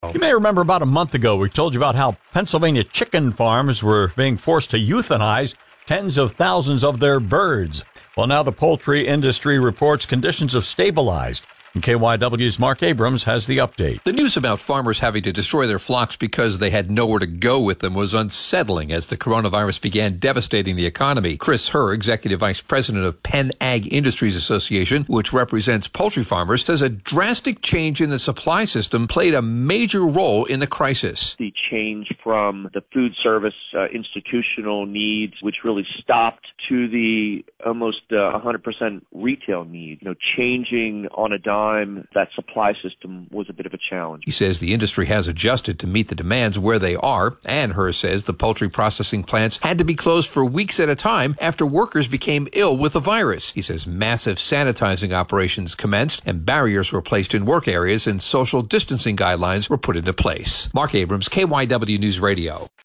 You may remember about a month ago, we told you about how Pennsylvania chicken farms were being forced to euthanize tens of thousands of their birds. Well, now the poultry industry reports conditions have stabilized. And KYW's Mark Abrams has the update. The news about farmers having to destroy their flocks because they had nowhere to go with them was unsettling as the coronavirus began devastating the economy. Chris Herr, Executive Vice President of Penn Ag Industries Association, which represents poultry farmers, says a drastic change in the supply system played a major role in the crisis. The change from the food service institutional needs, which really stopped, to the almost 100% retail need. Changing on a dime, that supply system was a bit of a challenge. He says the industry has adjusted to meet the demands where they are, and Herr says the poultry processing plants had to be closed for weeks at a time after workers became ill with the virus. He says massive sanitizing operations commenced and barriers were placed in work areas and social distancing guidelines were put into place. Mark Abrams, KYW News Radio.